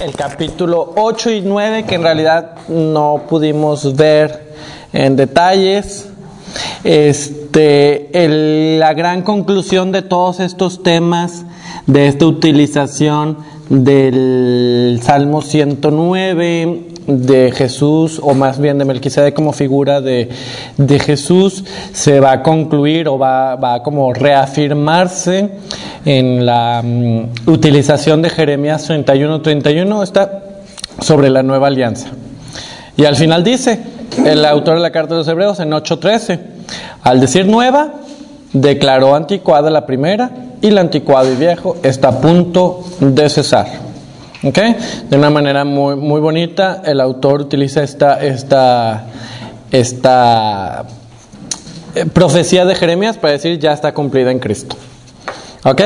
el capítulo 8 y 9, que en realidad no pudimos ver en detalles. La gran conclusión de todos estos temas, de esta utilización del Salmo 109 de Jesús, o más bien de Melquisedec como figura de Jesús, se va a concluir o va a como reafirmarse en la utilización de Jeremías 31:31, está sobre la nueva alianza. Y al final dice el autor de la carta de los Hebreos en 8:13, al decir nueva, declaró anticuada la primera, y la anticuado y viejo está a punto de cesar. ¿Okay? De una manera muy, muy bonita, el autor utiliza esta profecía de Jeremías para decir ya está cumplida en Cristo. ¿Ok?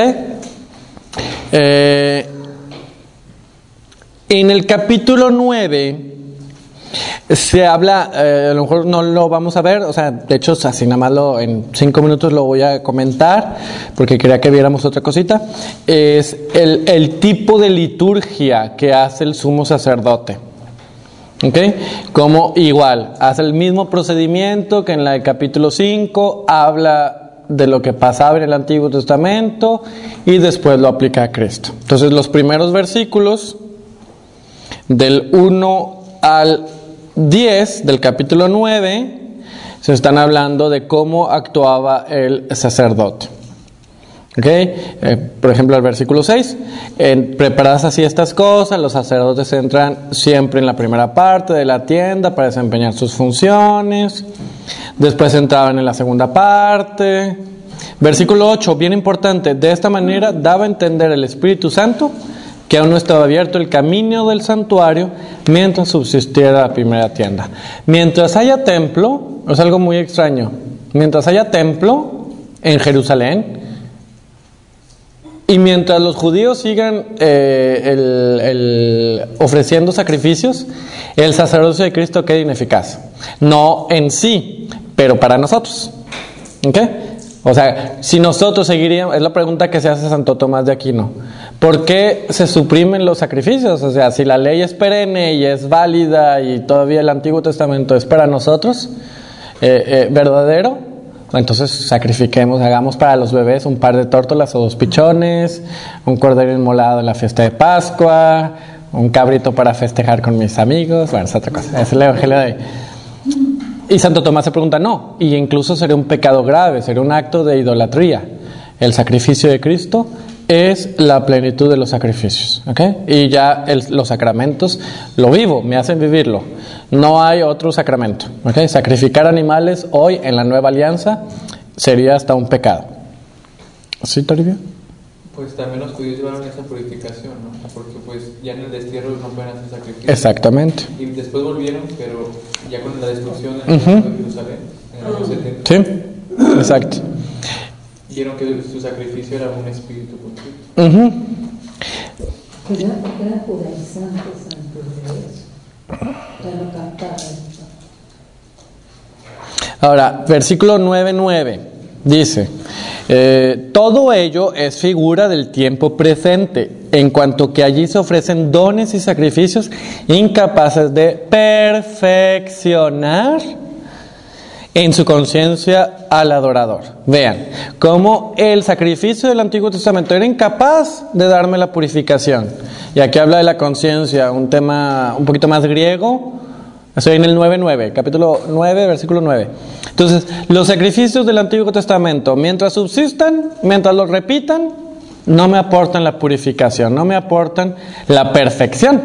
En el capítulo 9 se habla, a lo mejor no lo vamos a ver, o sea, de hecho así nada más en 5 minutos lo voy a comentar, porque quería que viéramos otra cosita. Es el tipo de liturgia que hace el sumo sacerdote. ¿Ok? Como igual, hace el mismo procedimiento que en el capítulo 5, habla de lo que pasaba en el Antiguo Testamento y después lo aplica a Cristo. Entonces los primeros versículos del 1 al 10 del capítulo 9 se están hablando de cómo actuaba el sacerdote. Por ejemplo, el versículo 6, preparadas así estas cosas, los sacerdotes entran siempre en la primera parte de la tienda para desempeñar sus funciones. Después entraban en la segunda parte. Versículo 8, bien importante, de esta manera daba a entender el Espíritu Santo que aún no estaba abierto el camino del santuario mientras subsistiera la primera tienda. Mientras haya templo, es algo muy extraño, mientras haya templo en Jerusalén, y mientras los judíos sigan ofreciendo sacrificios, el sacerdocio de Cristo queda ineficaz. No en sí, pero para nosotros. ¿Ok? O sea, si nosotros seguiríamos, es la pregunta que se hace Santo Tomás de Aquino, ¿por qué se suprimen los sacrificios? O sea, si la ley es perenne y es válida y todavía el Antiguo Testamento es para nosotros verdadero, entonces sacrifiquemos, hagamos para los bebés un par de tórtolas o 2 pichones, un cordero inmolado en la fiesta de Pascua, un cabrito para festejar con mis amigos. Bueno, es otra cosa, es el evangelio de ahí. Y Santo Tomás se pregunta, no, y incluso sería un pecado grave, sería un acto de idolatría. El sacrificio de Cristo es la plenitud de los sacrificios, ¿ok? Y ya los sacramentos lo vivo, me hacen vivirlo. No hay otro sacramento, ¿ok? Sacrificar animales hoy en la nueva alianza sería hasta un pecado. ¿Sí, Toribio? Pues también los judíos llevaron esa purificación, ¿no? Porque pues ya en el destierro no pueden hacer sacrificios. Exactamente. Y después volvieron, pero ya con la destrucción de Jerusalén, en el año 70. Sí, exacto. Vieron que su sacrificio era un espíritu contrito. Era judaizante antes de eso. Ya lo cantaba. Ahora, versículo 9:9 dice: todo ello es figura del tiempo presente, en cuanto que allí se ofrecen dones y sacrificios incapaces de perfeccionar en su conciencia al adorador. Vean, cómo el sacrificio del Antiguo Testamento era incapaz de darme la purificación. Y aquí habla de la conciencia, un tema un poquito más griego. Estoy en el 9:9, capítulo 9, versículo 9. Entonces, los sacrificios del Antiguo Testamento, mientras subsistan, mientras los repitan, no me aportan la purificación, no me aportan la perfección.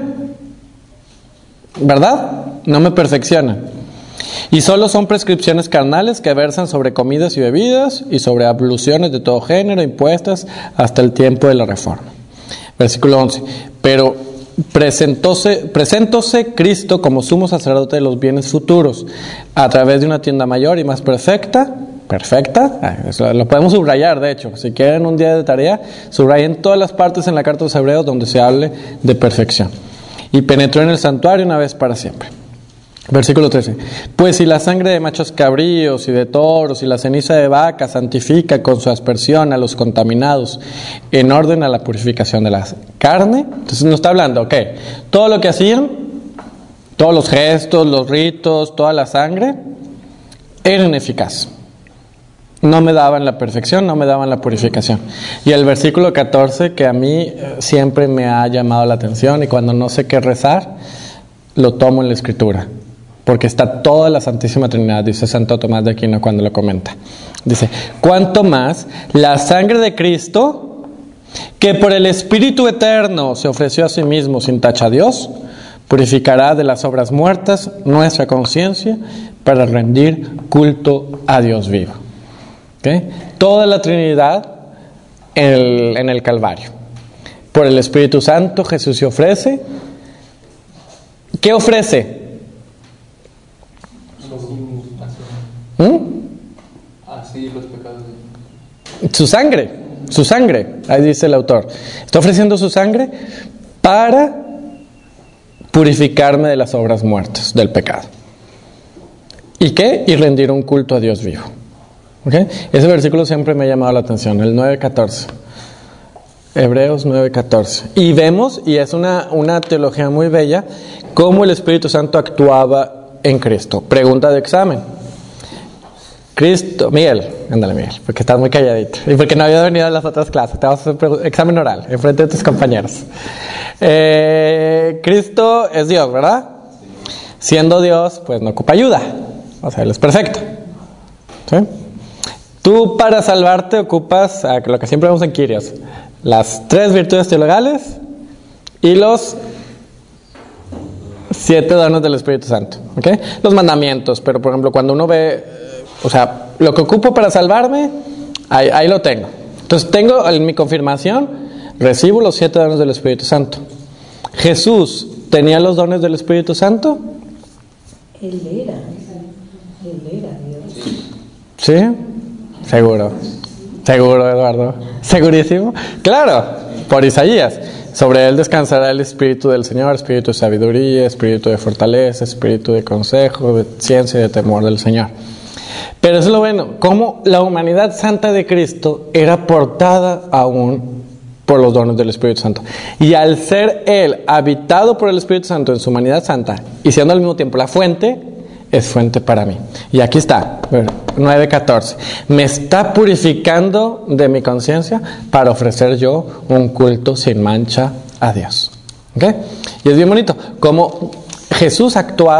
¿Verdad? No me perfeccionan. Y solo son prescripciones carnales que versan sobre comidas y bebidas y sobre abluciones de todo género impuestas hasta el tiempo de la Reforma. Versículo 11. Pero presentóse Cristo como sumo sacerdote de los bienes futuros a través de una tienda mayor y más perfecta, eso lo podemos subrayar, de hecho, si quieren un día de tarea, subrayen todas las partes en la carta de los Hebreos donde se hable de perfección. Y penetró en el santuario una vez para siempre. Versículo 13. Pues si la sangre de machos cabríos y de toros y la ceniza de vaca santifica con su aspersión a los contaminados en orden a la purificación de la carne, entonces nos está hablando, ok, todo lo que hacían, todos los gestos, los ritos, toda la sangre, era ineficaz. No me daban la perfección, no me daban la purificación. Y el versículo 14, que a mí siempre me ha llamado la atención, y cuando no sé qué rezar, lo tomo en la Escritura, porque está toda la Santísima Trinidad, dice Santo Tomás de Aquino cuando lo comenta. Dice, cuanto más la sangre de Cristo, que por el Espíritu Eterno se ofreció a sí mismo sin tacha a Dios, purificará de las obras muertas nuestra conciencia para rendir culto a Dios vivo. ¿Okay? Toda la Trinidad en el Calvario. Por el Espíritu Santo Jesús se ofrece. ¿Qué ofrece? Así los pecados. Su sangre, ahí dice el autor. Está ofreciendo su sangre para purificarme de las obras muertas, del pecado. ¿Y qué? Y rendir un culto a Dios vivo. ¿Okay? Ese versículo siempre me ha llamado la atención, el 9:14. Hebreos 9:14. Y vemos, y es una teología muy bella, cómo el Espíritu Santo actuaba en Cristo. Pregunta de examen. Cristo, Miguel, ándale Miguel, porque estás muy calladito y porque no había venido a las otras clases. Te vamos a hacer examen oral en frente de tus compañeros. Cristo es Dios, ¿verdad? Siendo Dios, pues no ocupa ayuda. O sea, Él es perfecto. ¿Sí? Tú para salvarte ocupas lo que siempre vemos en Quirios, las 3 virtudes teologales y los 7 dones del Espíritu Santo, ¿okay? Los mandamientos, pero por ejemplo cuando uno ve, o sea, lo que ocupo para salvarme, ahí lo tengo. Entonces tengo en mi confirmación, recibo los 7 dones del Espíritu Santo. ¿Jesús tenía los dones del Espíritu Santo? Él era Dios. ¿Sí? Seguro, Eduardo. ¿Segurísimo? Claro, por Isaías. Sobre él descansará el Espíritu del Señor, Espíritu de sabiduría, Espíritu de fortaleza, Espíritu de consejo, de ciencia y de temor del Señor. Pero eso es lo bueno, cómo la humanidad santa de Cristo era portada aún por los dones del Espíritu Santo. Y al ser Él habitado por el Espíritu Santo en su humanidad santa, y siendo al mismo tiempo la fuente, es fuente para mí. Y aquí está, 9:14. Me está purificando de mi conciencia para ofrecer yo un culto sin mancha a Dios. ¿Okay? Y es bien bonito, como Jesús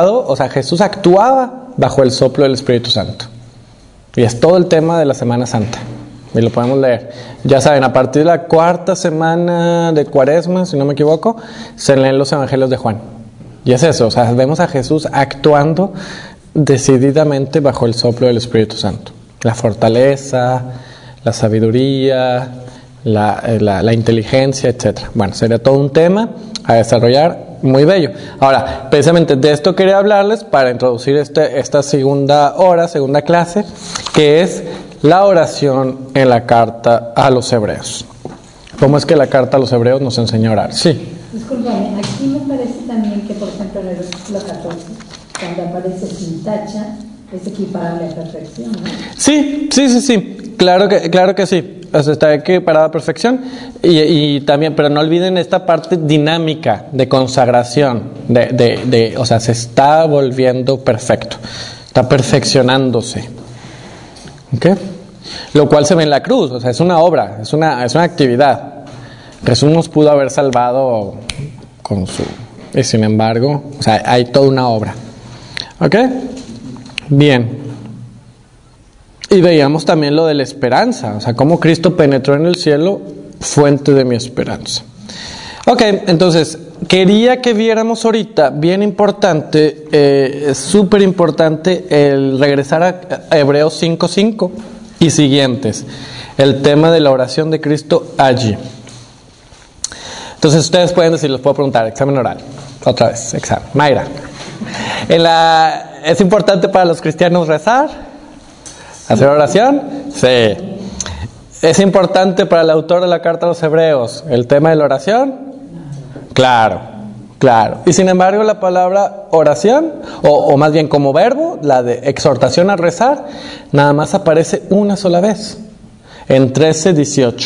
actuaba bajo el soplo del Espíritu Santo. Y es todo el tema de la Semana Santa. Y lo podemos leer. Ya saben, a partir de la 4ª semana de Cuaresma, si no me equivoco, se leen los Evangelios de Juan. Y es eso, o sea, vemos a Jesús actuando decididamente bajo el soplo del Espíritu Santo. La fortaleza, la sabiduría, la inteligencia, etc. Bueno, sería todo un tema a desarrollar muy bello. Ahora, precisamente de esto quería hablarles para introducir esta segunda clase, que es la oración en la carta a los Hebreos. ¿Cómo es que la carta a los Hebreos nos enseña a orar? Sí. Discúlpame, aquí me parece también que, por ejemplo, en el versículo 14, cuando aparece sin tacha, es equiparable a perfección, ¿no? Sí. Claro que sí. O sea, está equiparado a perfección. Y también, pero no olviden esta parte dinámica de consagración, o sea, se está volviendo perfecto, está perfeccionándose. ¿Okay? Lo cual se ve en la cruz, o sea, es una obra, es una actividad. Jesús nos pudo haber salvado y sin embargo, o sea, hay toda una obra. ¿Ok? Bien. Y veíamos también lo de la esperanza, o sea, cómo Cristo penetró en el cielo, fuente de mi esperanza. Ok, entonces, quería que viéramos ahorita, bien importante, súper importante, el regresar a Hebreos 5:5 y siguientes, el tema de la oración de Cristo allí. Entonces ustedes pueden decir, les puedo preguntar, examen oral, otra vez, examen. Mayra, ¿es importante para los cristianos rezar? ¿Hacer oración? Sí. ¿Es importante para el autor de la carta a los Hebreos el tema de la oración? Claro. Claro. Y sin embargo la palabra oración, o más bien como verbo, la de exhortación a rezar, nada más aparece una sola vez, en 13:18.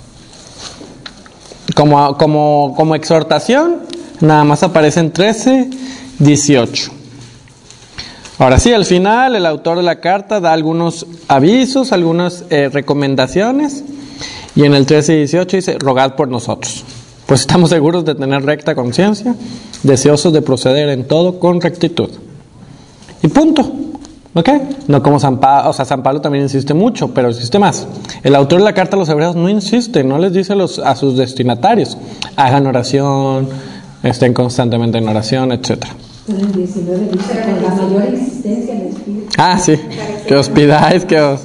Como exhortación, nada más aparece en 13:18. Ahora sí, al final el autor de la carta da algunos avisos, algunas recomendaciones, y en el 13:18 dice: rogad por nosotros, pues estamos seguros de tener recta conciencia, deseosos de proceder en todo con rectitud. Y punto. ¿Ok? No como San Pablo. O sea, San Pablo también insiste mucho, pero insiste más. El autor de la carta a los hebreos no insiste, no les dice a sus destinatarios: hagan oración, estén constantemente en oración, etc. Pero en 19 dice con la mayor insistencia del Espíritu. Ah, sí, que os pidáis,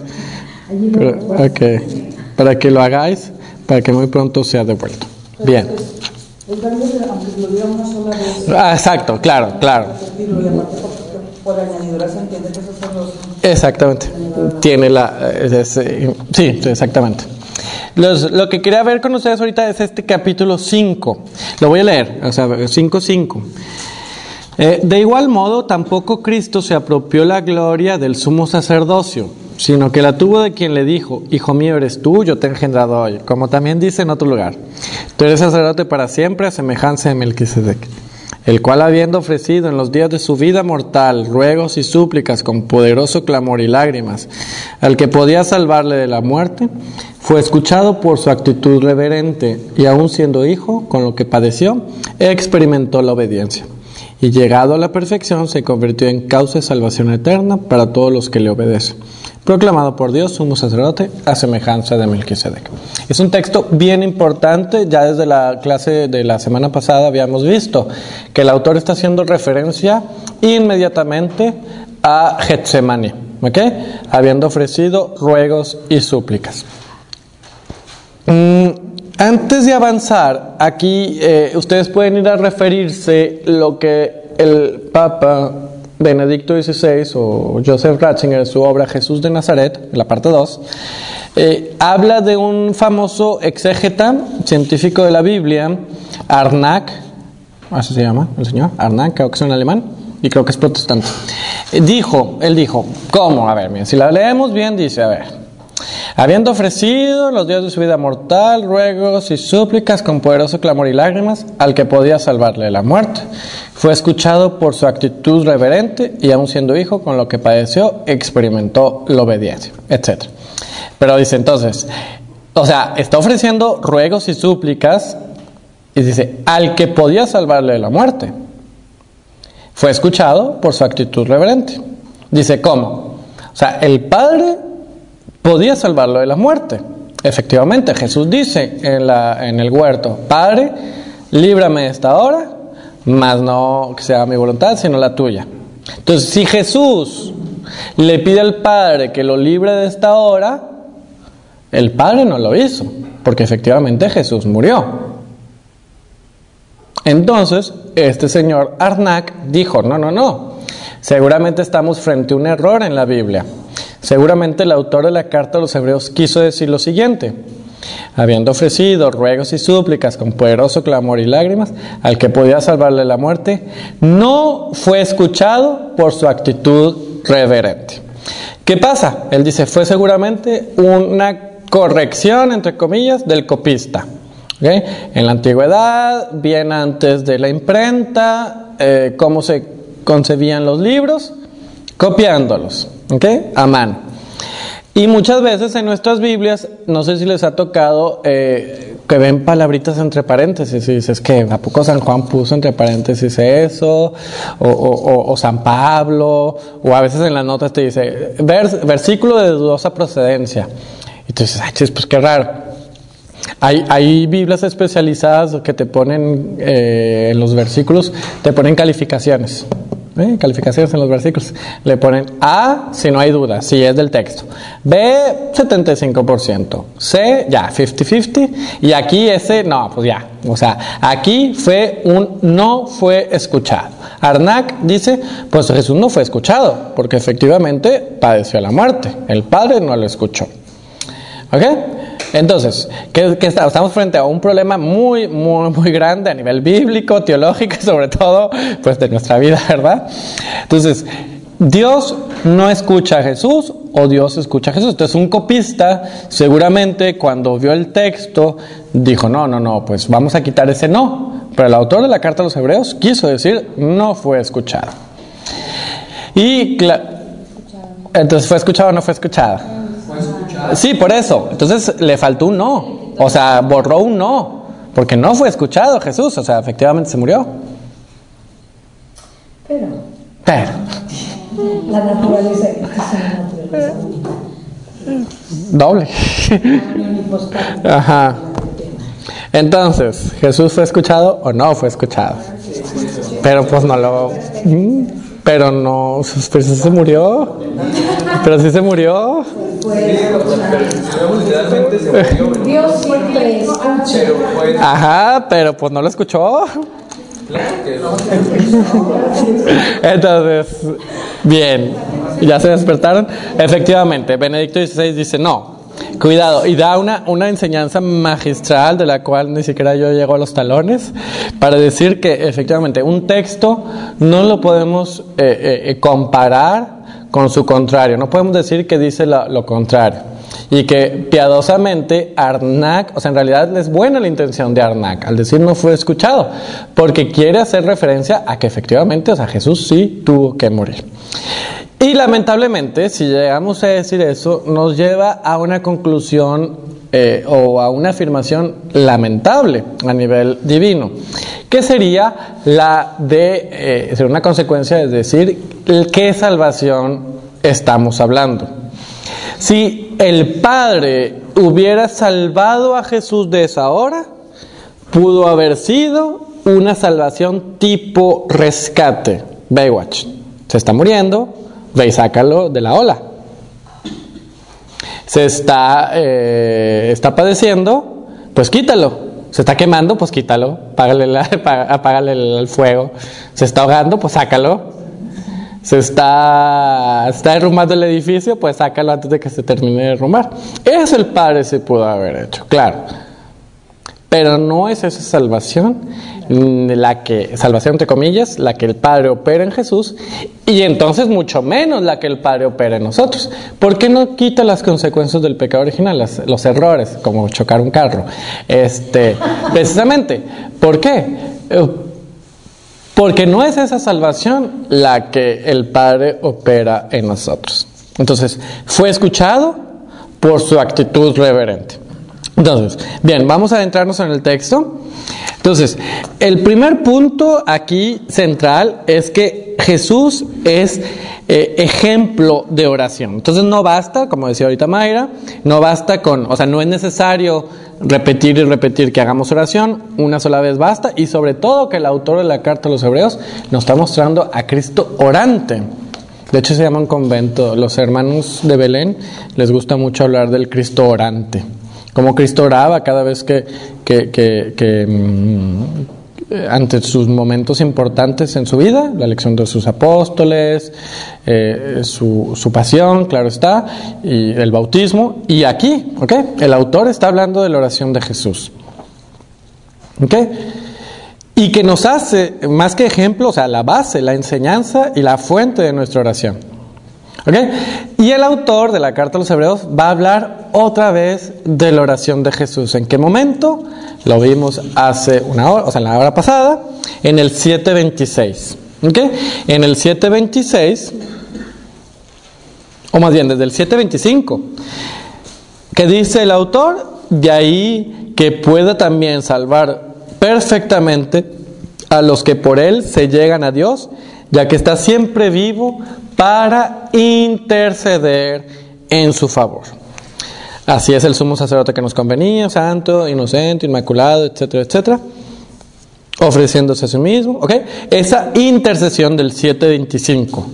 para que lo hagáis, para que muy pronto sea devuelto. Bien. El verbo, aunque lo diga una sola vez. Exacto, claro. Por añadidura se entiende que eso es sacerdocio. Exactamente. Tiene sí, exactamente. Lo que quería ver con ustedes ahorita es este capítulo 5. Lo voy a leer, 5:5. De igual modo, tampoco Cristo se apropió la gloria del sumo sacerdocio, sino que la tuvo de quien le dijo: Hijo mío eres tú, yo te he engendrado hoy. Como también dice en otro lugar: tú eres sacerdote para siempre, a semejanza de Melquisedec, el cual, habiendo ofrecido en los días de su vida mortal ruegos y súplicas con poderoso clamor y lágrimas al que podía salvarle de la muerte, fue escuchado por su actitud reverente, y aun siendo hijo, con lo que padeció, experimentó la obediencia, y llegado a la perfección se convirtió en causa de salvación eterna para todos los que le obedecen, proclamado por Dios sumo sacerdote a semejanza de Melquisedec. Es un texto bien importante. Ya desde la clase de la semana pasada habíamos visto que el autor está haciendo referencia inmediatamente a Getsemaní, ¿ok? Habiendo ofrecido ruegos y súplicas. Antes de avanzar, aquí ustedes pueden ir a referirse lo que el Papa Benedicto XVI o Joseph Ratzinger en su obra Jesús de Nazaret, en la parte 2, habla de un famoso exégeta científico de la Biblia, Arnack, así se llama el señor, Arnack, creo que es un alemán y creo que es protestante. Él dijo, ¿cómo? A ver, miren, si la leemos bien, dice, habiendo ofrecido en los días de su vida mortal ruegos y súplicas con poderoso clamor y lágrimas al que podía salvarle de la muerte, fue escuchado por su actitud reverente, y aun siendo hijo, con lo que padeció, experimentó la obediencia, etc. Pero dice entonces, está ofreciendo ruegos y súplicas, y dice, al que podía salvarle de la muerte, fue escuchado por su actitud reverente. Dice, ¿cómo? El Padre podía salvarlo de la muerte. Efectivamente, Jesús dice en el huerto: Padre, líbrame de esta hora, mas no que sea mi voluntad, sino la tuya. Entonces, si Jesús le pide al Padre que lo libre de esta hora, el Padre no lo hizo, porque efectivamente Jesús murió. Entonces, este señor Arnack dijo, no, seguramente estamos frente a un error en la Biblia. Seguramente el autor de la carta a los hebreos quiso decir lo siguiente: habiendo ofrecido ruegos y súplicas con poderoso clamor y lágrimas al que podía salvarle la muerte, no fue escuchado por su actitud reverente. ¿Qué pasa? Él dice, fue seguramente una corrección, entre comillas, del copista. ¿Okay? En la antigüedad, bien antes de la imprenta, cómo se concebían los libros, copiándolos, ¿okay? A mano. Y muchas veces en nuestras Biblias, no sé si les ha tocado que ven palabritas entre paréntesis y dices, ¿qué? ¿A poco San Juan puso entre paréntesis eso? O San Pablo, o a veces en las notas te dice versículo de dudosa procedencia, y tú dices, pues qué raro. Hay Biblias especializadas que te ponen en los versículos, te ponen calificaciones. Calificaciones en los versículos. Le ponen A si no hay duda, si es del texto. B, 75%. C, ya, 50-50. Y aquí ese, no, pues ya. Aquí fue no fue escuchado. Arnack dice, pues Jesús no fue escuchado, porque efectivamente padeció la muerte. El Padre no lo escuchó. ¿Ok? Entonces, estamos frente a un problema muy, muy, muy grande a nivel bíblico, teológico y sobre todo, pues de nuestra vida, ¿verdad? Entonces, ¿Dios no escucha a Jesús o Dios escucha a Jesús? Entonces, un copista seguramente cuando vio el texto dijo, no, pues vamos a quitar ese no. Pero el autor de la carta a los Hebreos quiso decir, no fue escuchado. Y entonces, ¿fue escuchado o no fue escuchado? Fue escuchado. Sí, por eso. Entonces, le faltó un no. O sea, borró un no. Porque no fue escuchado Jesús. O sea, efectivamente se murió. Pero la naturaleza es una naturaleza doble. Ajá. Entonces, ¿Jesús fue escuchado o no fue escuchado? Pero pues no lo... Pero no... Pero sí se murió. Pero sí se murió. Literalmente se murió. Dios siempre escucha. Ajá, pero pues no lo escuchó. Claro que no. Entonces, bien, ¿ya se despertaron? Efectivamente, Benedicto XVI dice no, cuidado, y da una enseñanza magistral de la cual ni siquiera yo llego a los talones, para decir que efectivamente un texto no lo podemos comparar con su contrario, no podemos decir que dice lo contrario. Y que piadosamente Arnac, o sea, en realidad es buena la intención de Arnac al decir no fue escuchado, porque quiere hacer referencia a que efectivamente, o sea, Jesús sí tuvo que morir. Y lamentablemente, si llegamos a decir eso, nos lleva a una conclusión o a una afirmación lamentable a nivel divino, que sería la de ser una consecuencia de decir qué salvación estamos hablando. Si el Padre hubiera salvado a Jesús de esa hora, pudo haber sido una salvación tipo rescate. Baywatch. Se está muriendo, ve y sácalo de la ola. Se está padeciendo, pues quítalo. Se está quemando, pues quítalo. Apágale el fuego. Se está ahogando, pues sácalo. Se está derrumbando el edificio, pues sácalo antes de que se termine de derrumbar. Eso el Padre se pudo haber hecho, claro. Pero no es esa salvación, salvación entre comillas, la que el Padre opera en Jesús, y entonces mucho menos la que el Padre opera en nosotros. ¿Por qué no quita las consecuencias del pecado original, los errores, como chocar un carro? Precisamente, ¿por qué? Porque no es esa salvación la que el Padre opera en nosotros. Entonces, fue escuchado por su actitud reverente. Entonces, bien, vamos a adentrarnos en el texto. Entonces, el primer punto aquí central es que Jesús es ejemplo de oración. Entonces no basta, como decía ahorita Mayra, no basta no es necesario repetir y repetir que hagamos oración, una sola vez basta, y sobre todo que el autor de la carta a los Hebreos nos está mostrando a Cristo orante. De hecho se llama un convento, los hermanos de Belén les gusta mucho hablar del Cristo orante, como Cristo oraba cada vez que ante sus momentos importantes en su vida, la elección de sus apóstoles, su pasión, claro está, y el bautismo, y aquí, el autor está hablando de la oración de Jesús, y que nos hace, más que ejemplo, o sea, la base, la enseñanza y la fuente de nuestra oración. Y el autor de la carta a los Hebreos va a hablar otra vez de la oración de Jesús. ¿En qué momento? Lo vimos hace una hora, o sea, en la hora pasada, en el 7:26. En el 7:26, o más bien desde el 7:25, que dice el autor, de ahí que pueda también salvar perfectamente a los que por él se llegan a Dios, ya que está siempre vivo para interceder en su favor. Así es el sumo sacerdote que nos convenía, santo, inocente, inmaculado, etcétera, etcétera, ofreciéndose a sí mismo, esa intercesión del 7:25,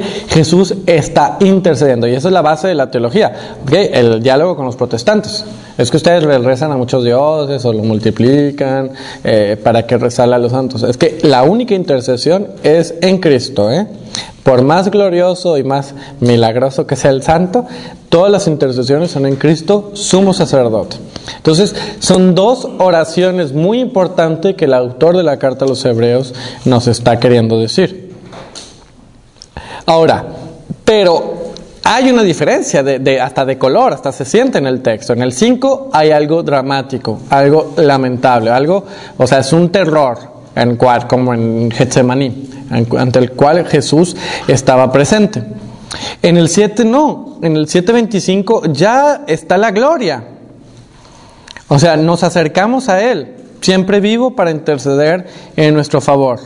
Jesús está intercediendo, y esa es la base de la teología, el diálogo con los protestantes. Es que ustedes le rezan a muchos dioses o lo multiplican para que resale a los santos. Es que la única intercesión es en Cristo, Por más glorioso y más milagroso que sea el santo, todas las intercesiones son en Cristo, sumo sacerdote. Entonces, son dos oraciones muy importantes que el autor de la carta a los Hebreos nos está queriendo decir. Ahora, pero hay una diferencia hasta de color, hasta se siente en el texto. En el 5 hay algo dramático, algo lamentable, es un terror, como en Getsemaní, ante el cual Jesús estaba presente. En el 7 no, en el 7:25 ya está la gloria. O sea, nos acercamos a Él, siempre vivo para interceder en nuestro favor.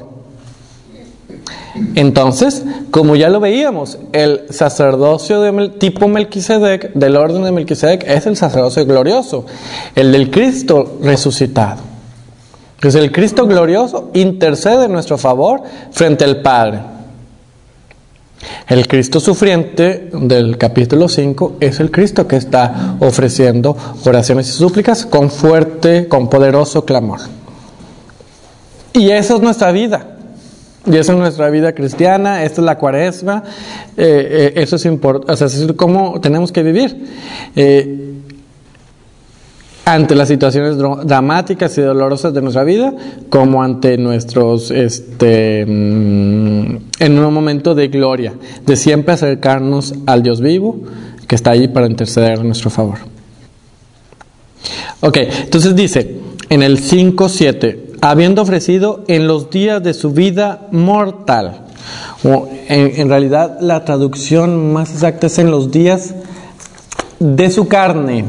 Entonces, como ya lo veíamos, el sacerdocio tipo Melquisedec, del orden de Melquisedec, es el sacerdocio glorioso, el del Cristo resucitado. Entonces el Cristo glorioso intercede en nuestro favor frente al Padre. El Cristo sufriente del capítulo 5 es el Cristo que está ofreciendo oraciones y súplicas con poderoso clamor. Y esa es nuestra vida. Y esa es nuestra vida cristiana, esta es la cuaresma, eso es importante, es cómo tenemos que vivir. Ante las situaciones dramáticas y dolorosas de nuestra vida, como ante nuestros, en un momento de gloria, de siempre acercarnos al Dios vivo, que está allí para interceder a nuestro favor. Ok, entonces dice, en el 5:7, habiendo ofrecido en los días de su vida mortal, o en realidad la traducción más exacta es en los días de su carne.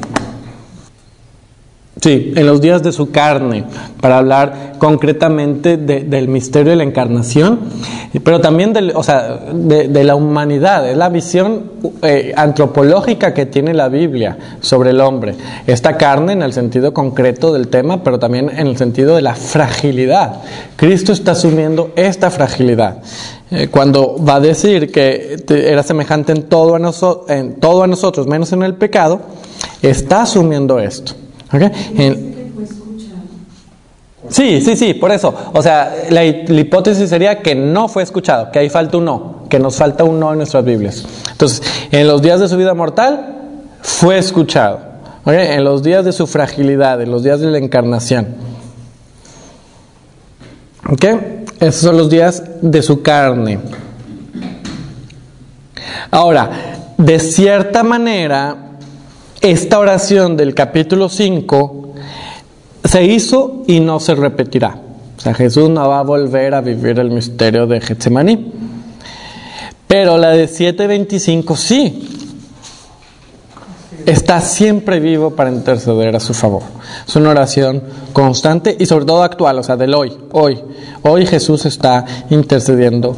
Sí, en los días de su carne, para hablar concretamente del misterio de la encarnación, pero también de la humanidad. Es la visión antropológica que tiene la Biblia sobre el hombre. Esta carne en el sentido concreto del tema, pero también en el sentido de la fragilidad. Cristo está asumiendo esta fragilidad. Cuando va a decir que era semejante en todo a nosotros, menos en el pecado, está asumiendo esto. ¿Okay? Sí, por eso. O sea, la hipótesis sería que no fue escuchado, que ahí falta un no, que nos falta un no en nuestras Biblias. Entonces, en los días de su vida mortal, fue escuchado. ¿Okay? En los días de su fragilidad, en los días de la encarnación. ¿Okay? Esos son los días de su carne. Ahora, de cierta manera, esta oración del capítulo 5 se hizo y no se repetirá. O sea, Jesús no va a volver a vivir el misterio de Getsemaní. Pero la de 7:25 sí. Está siempre vivo para interceder a su favor. Es una oración constante y sobre todo actual, o sea, del hoy. Hoy Jesús está intercediendo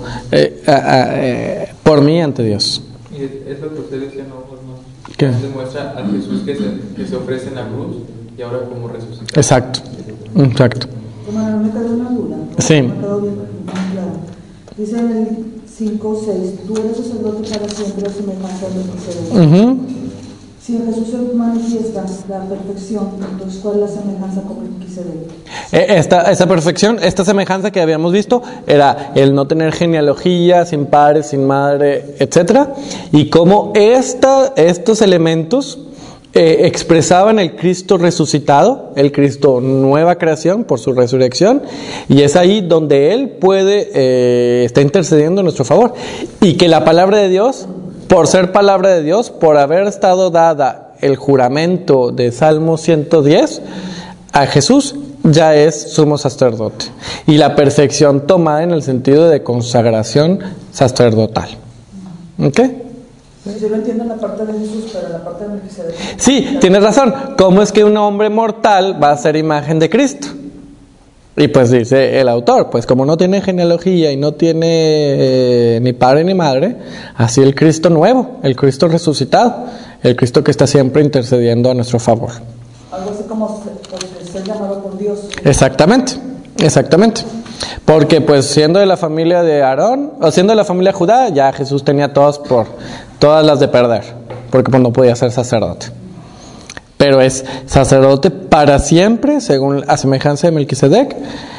por mí ante Dios. Y es lo que usted decía, ¿no? ¿Qué? Demuestra a Jesús que se ofrece en la cruz y ahora como resucitado. Exacto. Bueno, me quedó una duda. Sí. Me quedó bien claro. Dice en el 5:6, tú eres sacerdote para siempre, a semejanza de Melquisedec. Si en Jesús se manifiesta la perfección, entonces ¿cuál es la semejanza con Melquisedec? Esta perfección, esta semejanza que habíamos visto, era el no tener genealogía, sin padre, sin madre, etcétera, y cómo estos elementos expresaban el Cristo resucitado, el Cristo nueva creación por su resurrección, y es ahí donde Él está intercediendo en nuestro favor, y que la palabra de Dios, por ser palabra de Dios, por haber estado dada el juramento de Salmo 110, a Jesús ya es sumo sacerdote. Y la perfección tomada en el sentido de consagración sacerdotal. ¿Ok? Yo lo entiendo en la parte de Jesús, pero en la parte de Melquisedec. Sí, tienes razón. ¿Cómo es que un hombre mortal va a ser imagen de Cristo? Y pues dice el autor, pues como no tiene genealogía y no tiene ni padre ni madre, así el Cristo nuevo, el Cristo resucitado, el Cristo que está siempre intercediendo a nuestro favor. Algo así como ser llamado por Dios. Exactamente. Porque pues siendo de la familia de Aarón, o siendo de la familia de Judá, ya Jesús tenía todas las de perder, porque pues no podía ser sacerdote. pero es sacerdote para siempre, según a semejanza de Melquisedec,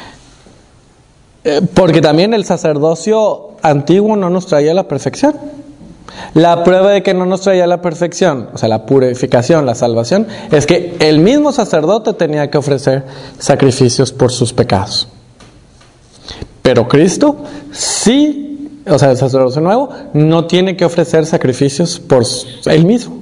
porque también el sacerdocio antiguo no nos traía la perfección. La prueba de que no nos traía la perfección, o sea, la purificación, la salvación, es que el mismo sacerdote tenía que ofrecer sacrificios por sus pecados. Pero Cristo sí, o sea, el sacerdocio nuevo no tiene que ofrecer sacrificios por él mismo.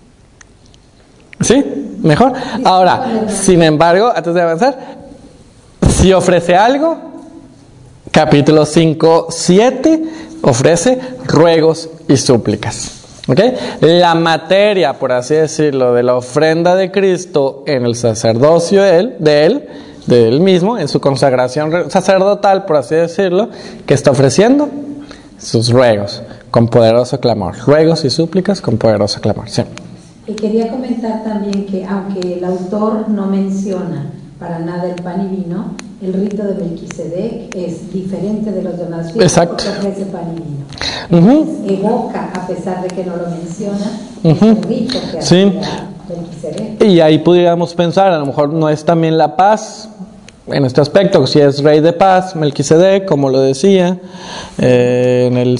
¿Sí? ¿Mejor? Ahora, sin embargo, antes de avanzar, si ofrece algo, capítulo 5, 7, ofrece ruegos y súplicas. ¿Okay? La materia, por así decirlo, de la ofrenda de Cristo en el sacerdocio de él mismo, en su consagración sacerdotal, por así decirlo, que está ofreciendo sus ruegos con poderoso clamor. Ruegos y súplicas con poderoso clamor. Sí. Y quería comentar también que aunque el autor no menciona para nada el pan y vino, el rito de Melquisedec es diferente de los demás ritos. Exacto. Porque ofrece pan y vino. Entonces, evoca, a pesar de que no lo menciona, el rito que hace Melquisedec. Y ahí pudiéramos pensar, a lo mejor no es también la paz en este aspecto, si es rey de paz, Melquisedec, como lo decía en el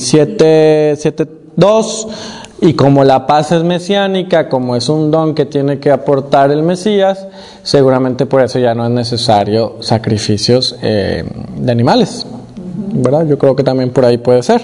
7.2, y como la paz es mesiánica, como es un don que tiene que aportar el Mesías, seguramente por eso ya no es necesario sacrificios de animales, ¿verdad? Yo creo que también por ahí puede ser.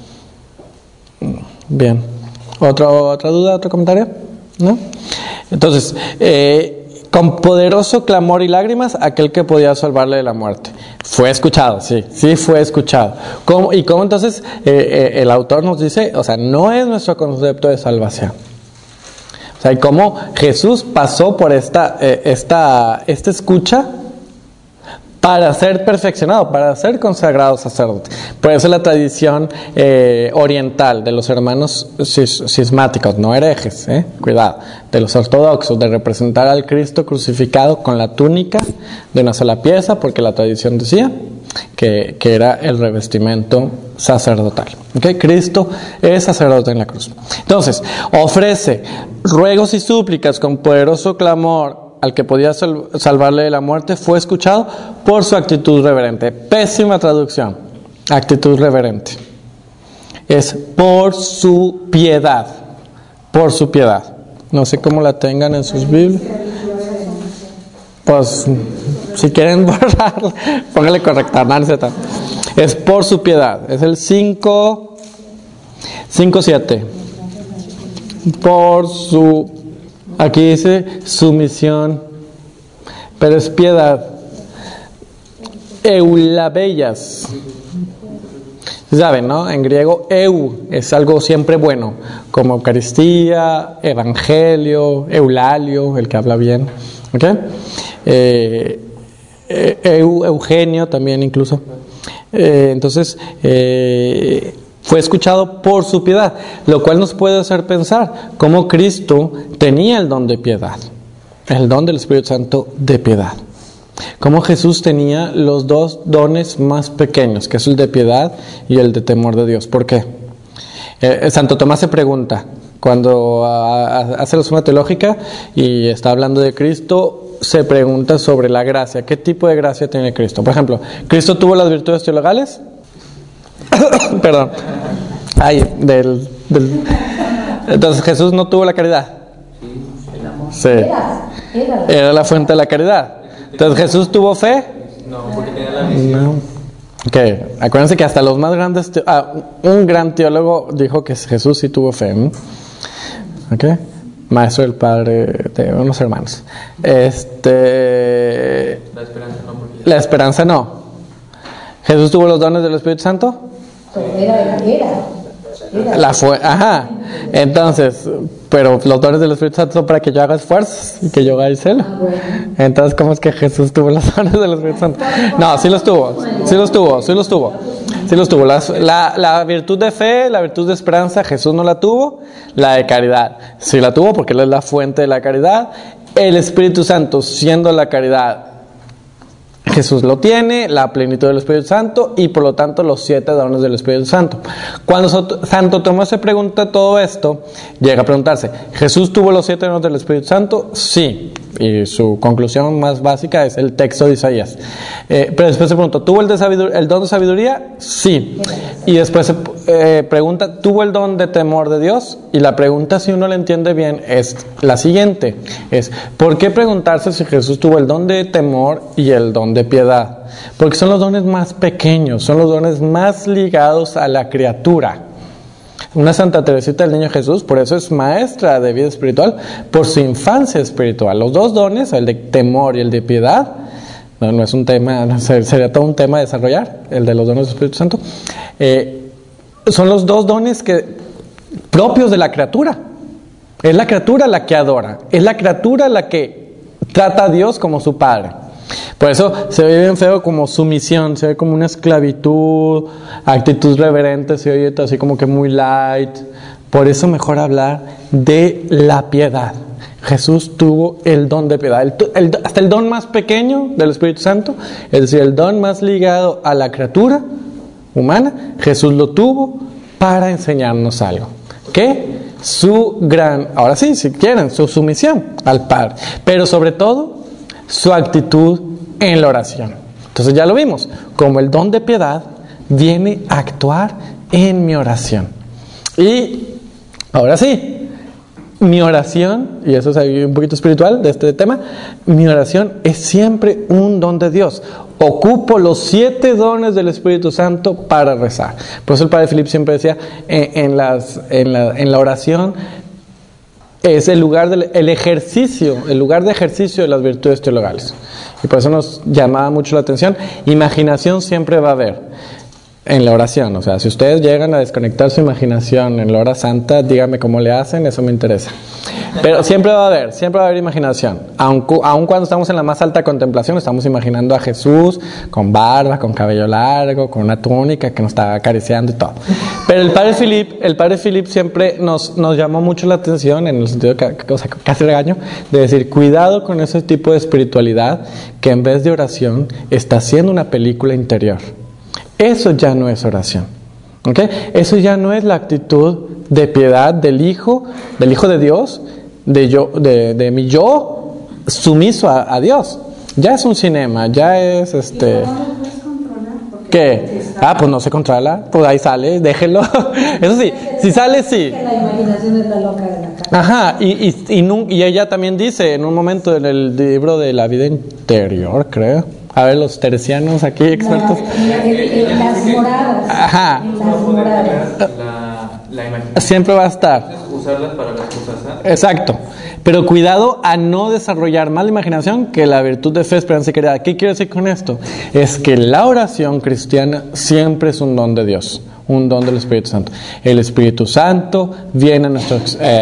Bien. ¿Otra duda, otro comentario? ¿No? Entonces, con poderoso clamor y lágrimas, aquel que podía salvarle de la muerte. Fue escuchado, sí fue escuchado. ¿Cómo entonces el autor nos dice? O sea, no es nuestro concepto de salvación. O sea, y cómo Jesús pasó por esta escucha para ser perfeccionado, para ser consagrado sacerdote. Por eso la tradición oriental de los hermanos cismáticos, no herejes, cuidado, de los ortodoxos, de representar al Cristo crucificado con la túnica de una sola pieza, porque la tradición decía que era el revestimiento sacerdotal. ¿Okay? Cristo es sacerdote en la cruz. Entonces, ofrece ruegos y súplicas con poderoso clamor al que podía salvarle de la muerte, fue escuchado por su actitud reverente. Pésima traducción, actitud reverente. Es por su piedad, por su piedad. No sé cómo la tengan en sus Biblias. Pues, si quieren borrarla, póngale correctar, es por su piedad. Es el 5.7. Por su... Aquí dice sumisión, pero es piedad. Eulabellas. ¿Saben, no? En griego, es algo siempre bueno, como Eucaristía, Evangelio, Eulalio, el que habla bien. ¿Ok? Eugenio también incluso. Entonces, fue escuchado por su piedad, lo cual nos puede hacer pensar cómo Cristo tenía el don de piedad, el don del Espíritu Santo de piedad. Cómo Jesús tenía los dos dones más pequeños, que es el de piedad y el de temor de Dios. ¿Por qué? Santo Tomás se pregunta, cuando hace la suma teológica y está hablando de Cristo, se pregunta sobre la gracia. ¿Qué tipo de gracia tiene Cristo? Por ejemplo, ¿Cristo tuvo las virtudes teologales? Perdón. Entonces Jesús no tuvo la caridad. Sí. Era la fuente de la caridad. Entonces Jesús tuvo fe. No, porque tenía la visión. No. Okay. Acuérdense que hasta los más grandes un gran teólogo dijo que Jesús sí tuvo fe. Okay. Maestro del padre de unos hermanos. La esperanza no. La esperanza no. ¿Jesús tuvo los dones del Espíritu Santo? Era. Entonces, pero los dones del Espíritu Santo son para que yo haga esfuerzos y que yo haga celo. Entonces, ¿cómo es que Jesús tuvo los dones del Espíritu Santo? No, sí los tuvo. La virtud de fe, la virtud de esperanza, Jesús no la tuvo. La de caridad, sí la tuvo porque Él es la fuente de la caridad. El Espíritu Santo, siendo la caridad, Jesús lo tiene, la plenitud del Espíritu Santo y por lo tanto los 7 dones del Espíritu Santo. Cuando Santo Tomás se pregunta todo esto, llega a preguntarse, ¿Jesús tuvo los 7 dones del Espíritu Santo? Sí. Y su conclusión más básica es el texto de Isaías. Pero después se pregunta, ¿tuvo el don de sabiduría? Sí. Y después se pregunta, ¿tuvo el don de temor de Dios? Y la pregunta, si uno la entiende bien, es la siguiente. Es, ¿por qué preguntarse si Jesús tuvo el don de temor y el don de piedad? Porque son los dones más pequeños, son los dones más ligados a la criatura. Una Santa Teresita del Niño Jesús, por eso es maestra de vida espiritual, por su infancia espiritual. Los 2 dones, el de temor y el de piedad, no es un tema, sería todo un tema a desarrollar, el de los dones del Espíritu Santo, son los 2 dones propios de la criatura. Es la criatura la que adora, es la criatura la que trata a Dios como su Padre. Por eso se ve bien feo como sumisión, se ve como una esclavitud, actitud reverente, se oye así como que muy light. Por eso mejor hablar de la piedad. Jesús tuvo el don de piedad, hasta el don más pequeño del Espíritu Santo, es decir, el don más ligado a la criatura humana, Jesús lo tuvo para enseñarnos algo. ¿Qué? Ahora sí, si quieren, su sumisión al Padre, pero sobre todo, su actitud en la oración. Entonces ya lo vimos, como el don de piedad viene a actuar en mi oración. Y ahora sí, mi oración, y eso es un poquito espiritual de este tema, mi oración es siempre un don de Dios. Ocupo los 7 dones del Espíritu Santo para rezar. Por eso el Padre Philip siempre decía, en la oración es el lugar el ejercicio, el lugar de ejercicio de las virtudes teologales. Y por eso nos llamaba mucho la atención. Imaginación siempre va a haber en la oración. O sea, si ustedes llegan a desconectar su imaginación en la hora santa, díganme cómo le hacen, eso me interesa. Pero siempre va a haber imaginación. Aun cuando estamos en la más alta contemplación, estamos imaginando a Jesús con barba, con cabello largo, con una túnica que nos está acariciando y todo. Pero el Padre Philip siempre nos llamó mucho la atención, en el sentido casi regaño, de decir, cuidado con ese tipo de espiritualidad que en vez de oración está haciendo una película interior. Eso ya no es oración. ¿Okay? Eso ya no es la actitud de piedad del Hijo de Dios, de mi yo sumiso a Dios. Ya es un cinema, ya es ¿Qué? Pues no se controla, pues ahí sale, déjelo. Eso sí, si sale, sí. La imaginación es la loca de la cara. Ajá, y ella también dice en un momento en el libro de la vida interior, creo. A ver, los teresianos aquí, expertos. Las moradas. Ajá. Las moradas. La imaginación. Siempre va a estar. Usarlas para las cosas santas. Exacto. Pero cuidado a no desarrollar más la imaginación que la virtud de fe, esperanza y caridad. ¿Qué quiero decir con esto? Es que la oración cristiana siempre es un don de Dios, un don del Espíritu Santo. El Espíritu Santo viene a nuestro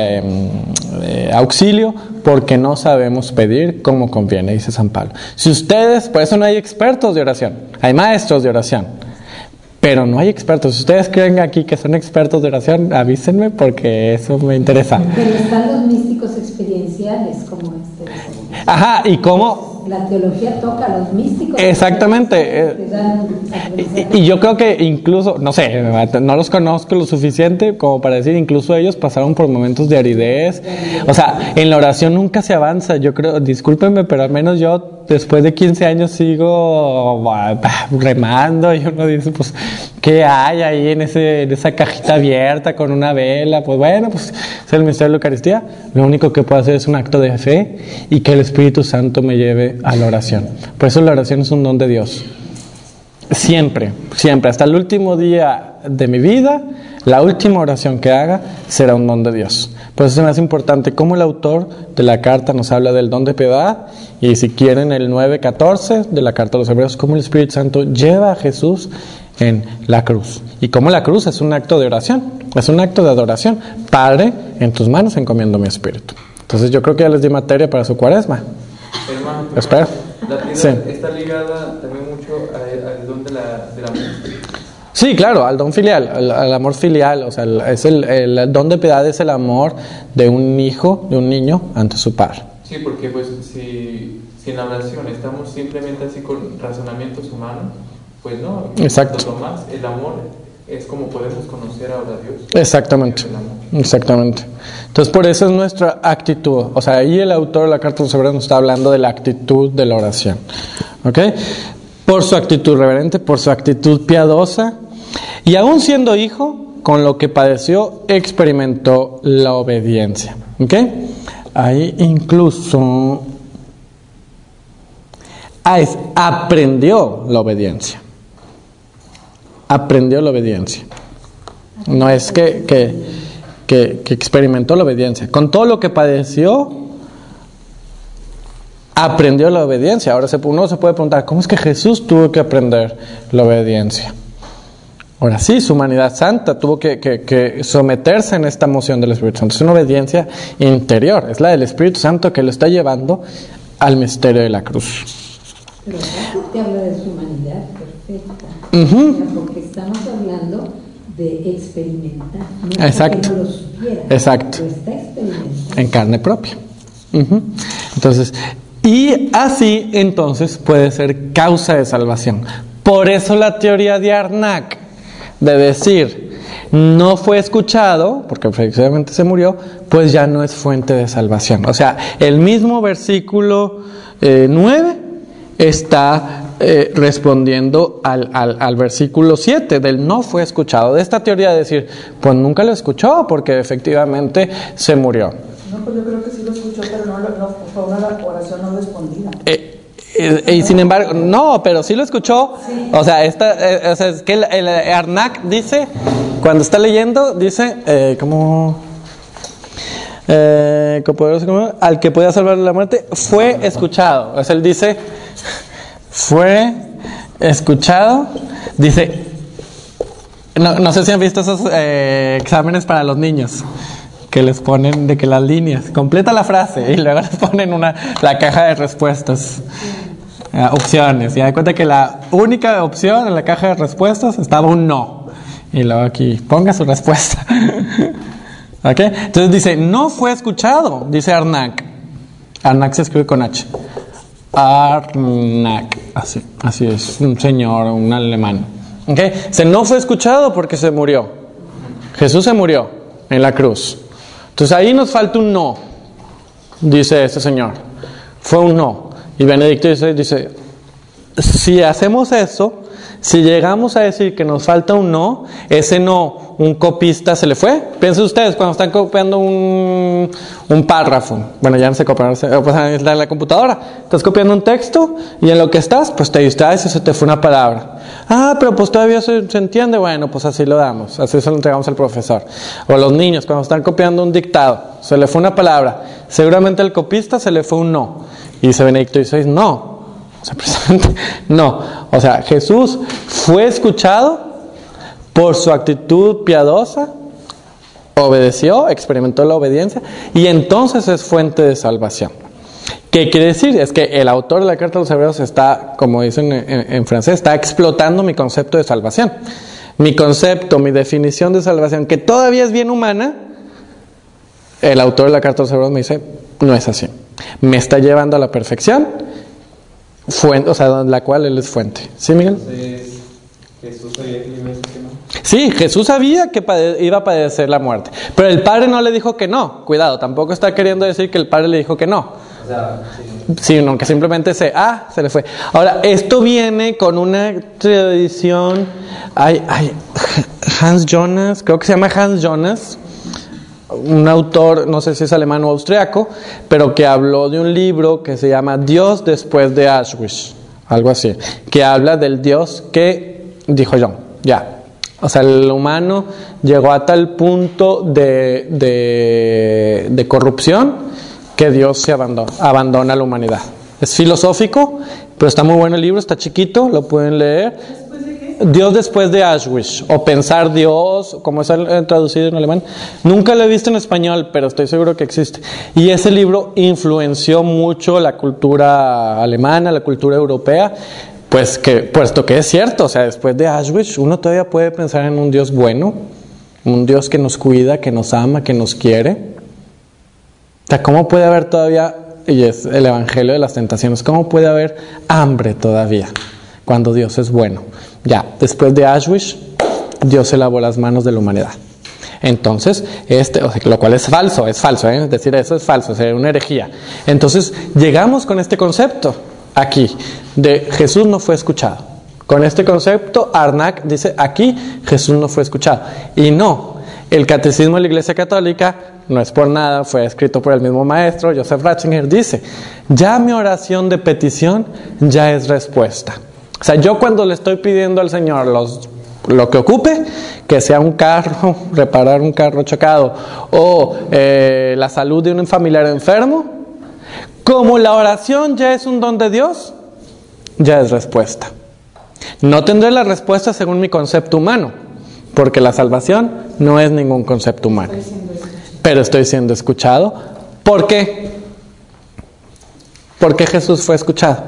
auxilio porque no sabemos pedir como conviene, dice San Pablo. Si ustedes, por eso no hay expertos de oración, hay maestros de oración, pero no hay expertos. Si ustedes creen aquí que son expertos de oración, avísenme porque eso me interesa. Pero están los místicos experienciales como Ajá, ¿y cómo? La teología toca a los místicos. Exactamente. Y yo creo que incluso, no sé, no los conozco lo suficiente como para decir, incluso ellos pasaron por momentos de aridez. O sea, en la oración nunca se avanza. Yo creo, discúlpenme, pero al menos yo después de 15 años sigo remando y uno dice, pues, ¿qué hay ahí en esa cajita abierta con una vela? Pues bueno, pues es el misterio de la Eucaristía. Lo único que puedo hacer es un acto de fe y que el Espíritu Santo me lleve a la oración. Por eso la oración es un don de Dios. Siempre, siempre, hasta el último día de mi vida, la última oración que haga será un don de Dios. Por eso es más importante cómo el autor de la carta nos habla del don de piedad, y si quieren el 9:14 de la carta a los Hebreos, cómo el Espíritu Santo lleva a Jesús en la cruz. Y cómo la cruz es un acto de oración, es un acto de adoración. Padre, en tus manos encomiendo mi espíritu. Entonces yo creo que ya les di materia para su cuaresma. Hermano, espero. La piedad sí. Está ligada también mucho al don del amor. Sí, claro, al don filial, al amor filial. O sea, el don de piedad es el amor de un hijo, de un niño ante su padre. Sí, porque pues si Si en la oración estamos simplemente así con razonamientos humanos, pues no. Exacto. Tomás, el amor es como podemos conocer ahora a Dios. Exactamente. Exactamente. Entonces, por eso es nuestra actitud. O sea, ahí el autor de la Carta a los Hebreos nos está hablando de la actitud de la oración. ¿Ok? Por su actitud reverente, por su actitud piadosa. Y aún siendo hijo, con lo que padeció, experimentó la obediencia. ¿Ok? Ahí incluso aprendió la obediencia. Aprendió la obediencia. No es que experimentó la obediencia. Con todo lo que padeció, aprendió la obediencia. Ahora uno se puede preguntar, ¿cómo es que Jesús tuvo que aprender la obediencia? Ahora sí, su humanidad santa tuvo que someterse en esta moción del Espíritu Santo. Es una obediencia interior, es la del Espíritu Santo que lo está llevando al misterio de la cruz. Pero te habla de su humanidad perfecta, porque estamos hablando de experimentar, no exacto. que no lo supiera, exacto. lo está experimentando en carne propia. Entonces, y así entonces puede ser causa de salvación. Por eso la teoría de Arnak de decir no fue escuchado, porque efectivamente se murió, pues ya no es fuente de salvación. O sea, el mismo versículo 9 está respondiendo al versículo 7 del no fue escuchado. De esta teoría de decir, pues nunca lo escuchó porque efectivamente se murió. No, pues yo creo que sí lo escuchó, pero no fue una oración no respondida. Y sin embargo, no, pero sí lo escuchó. Sí. O sea, es que el Arnak dice, cuando está leyendo, dice, al que podía salvar de la muerte, fue escuchado. O sea, él dice, fue escuchado. Dice, no sé si han visto esos exámenes para los niños, que les ponen de que las líneas, completa la frase y luego les ponen la caja de respuestas, opciones, y da cuenta que la única opción en la caja de respuestas estaba un no, y luego aquí ponga su respuesta. ¿Ok? Entonces dice, no fue escuchado, dice Arnak. Arnak se escribe con H. Arnak, así es, un señor, un alemán. ¿Ok? Dice, no fue escuchado porque se murió. Jesús se murió en la cruz. Entonces ahí nos falta un no, dice este señor. Fue un no. Y Benedicto dice, si hacemos eso, si llegamos a decir que nos falta un no, ese no, un copista se le fue. Piensen ustedes cuando están copiando un párrafo. Bueno, ya no se copia, pues en la computadora. Estás copiando un texto y en lo que estás, pues te distraes y se te fue una palabra. Pero pues todavía se entiende. Bueno, pues así lo damos, así se lo entregamos al profesor. O los niños cuando están copiando un dictado, se le fue una palabra. Seguramente al copista se le fue un no. Y dice Benedicto XVI, no. O sea, precisamente no. O sea, Jesús fue escuchado por su actitud piadosa, obedeció, experimentó la obediencia y entonces es fuente de salvación. ¿Qué quiere decir? Es que el autor de la Carta a los Hebreos está, como dicen en francés, está explotando mi concepto de salvación. Mi concepto, mi definición de salvación, que todavía es bien humana, el autor de la Carta a los Hebreos me dice, no es así. Me está llevando a la perfección, o sea, la cual él es fuente. ¿Sí, Miguel? Entonces, Jesús sabía que iba a decir que no. Sí, Jesús sabía que iba a padecer la muerte, pero el Padre no le dijo que no. Cuidado, tampoco está queriendo decir que el Padre le dijo que no. O sea, sino que simplemente se le fue. Ahora, esto viene con una tradición. Hay Hans Jonas, creo que se llama Hans Jonas, un autor, no sé si es alemán o austriaco, pero que habló de un libro que se llama Dios después de Auschwitz, algo así, que habla del Dios que dijo John, ya. O sea, el humano llegó a tal punto de corrupción que Dios se abandona a la humanidad. Es filosófico, pero está muy bueno el libro, está chiquito, lo pueden leer. Dios después de Auschwitz, o Pensar Dios, como está traducido en alemán. Nunca lo he visto en español, pero estoy seguro que existe. Y ese libro influenció mucho la cultura alemana, la cultura europea, puesto que es cierto, o sea, después de Auschwitz uno todavía puede pensar en un Dios bueno, un Dios que nos cuida, que nos ama, que nos quiere. O sea, ¿cómo puede haber todavía y es el evangelio de las tentaciones. ¿Cómo puede haber hambre todavía cuando Dios es bueno? Ya, después de Auschwitz, Dios se lavó las manos de la humanidad. Entonces, lo cual es falso, es decir, eso es falso, sería una herejía. Entonces, llegamos con este concepto aquí, de Jesús no fue escuchado. Con este concepto, Arnak dice, aquí Jesús no fue escuchado. Y no, el Catecismo de la Iglesia Católica, no es por nada, fue escrito por el mismo maestro, Joseph Ratzinger, dice, ya mi oración de petición ya es respuesta. O sea, yo cuando le estoy pidiendo al Señor lo que ocupe, que sea un carro, reparar un carro chocado, o la salud de un familiar enfermo, como la oración ya es un don de Dios, ya es respuesta. No tendré la respuesta según mi concepto humano, porque la salvación no es ningún concepto humano. Pero estoy siendo escuchado. ¿Por qué? ¿Por qué Jesús fue escuchado?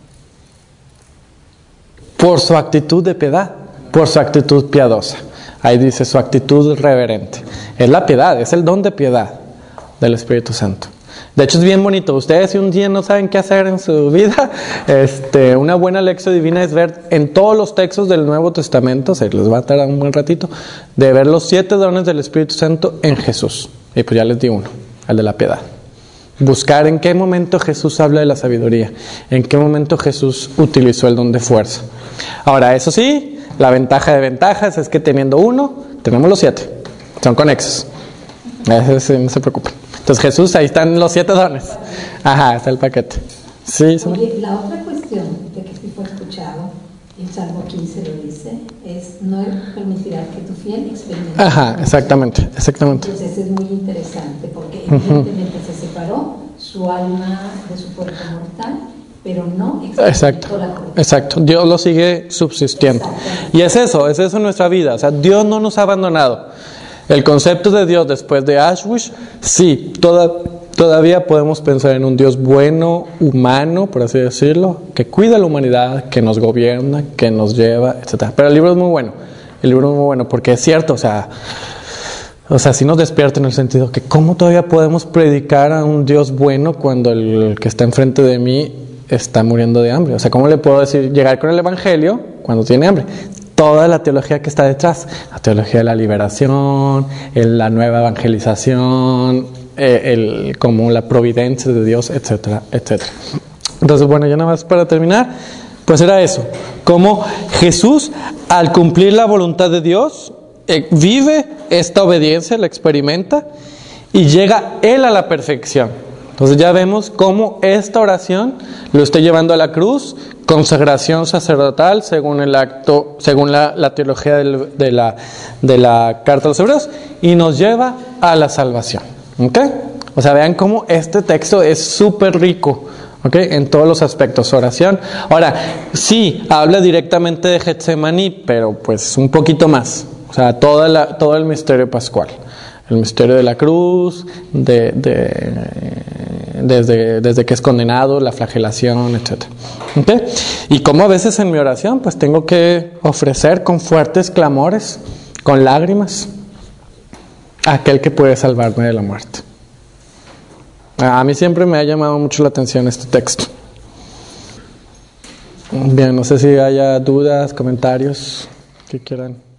Por su actitud de piedad, por su actitud piadosa. Ahí dice su actitud reverente. Es la piedad, es el don de piedad del Espíritu Santo. De hecho es bien bonito. Ustedes si un día no saben qué hacer en su vida, una buena lección divina es ver en todos los textos del Nuevo Testamento, se les va a tardar un buen ratito, de ver los 7 dones del Espíritu Santo en Jesús. Y pues ya les di uno, el de la piedad. Buscar en qué momento Jesús habla de la sabiduría, en qué momento Jesús utilizó el don de fuerza. Ahora, eso sí, la ventaja de ventajas es que teniendo uno, tenemos los 7. Son conexos. No se preocupen. Entonces Jesús, ahí están los 7 dones. Ajá, está el paquete. Sí, oye, la otra cuestión de que sí fue escuchado, en Salmo 15 lo dice, es no permitirá que tu fiel experimente. Ajá, exactamente. Entonces es muy interesante porque evidentemente se separó su alma de su cuerpo mortal, pero no experimentó la cruz. Exacto, Dios lo sigue subsistiendo. Y es eso en nuestra vida, o sea, Dios no nos ha abandonado. El concepto de Dios después de Auschwitz, sí, todavía podemos pensar en un Dios bueno, humano, por así decirlo, que cuida a la humanidad, que nos gobierna, que nos lleva, etc. Pero el libro es muy bueno, porque es cierto, o sea, sí nos despierta en el sentido que cómo todavía podemos predicar a un Dios bueno cuando el que está enfrente de mí está muriendo de hambre. O sea, ¿cómo le puedo decir, llegar con el evangelio cuando tiene hambre? Toda la teología que está detrás, la teología de la liberación, la nueva evangelización, como la providencia de Dios, etcétera, etcétera. Entonces, bueno, ya nada más para terminar, pues era eso, como Jesús, al cumplir la voluntad de Dios, vive esta obediencia, la experimenta, y llega Él a la perfección. Entonces ya vemos cómo esta oración lo está llevando a la cruz, consagración sacerdotal según la teología de la carta a los Hebreos, y nos lleva a la salvación. ¿Okay? O sea, vean cómo este texto es súper rico, ¿okay? En todos los aspectos, oración. Ahora, sí, habla directamente de Getsemaní, pero pues un poquito más. O sea, todo el misterio pascual. El misterio de la cruz, desde que es condenado, la flagelación, etc. ¿Okay? Y como a veces en mi oración, pues tengo que ofrecer con fuertes clamores, con lágrimas, a aquel que puede salvarme de la muerte. A mí siempre me ha llamado mucho la atención este texto. Bien, no sé si haya dudas, comentarios que quieran.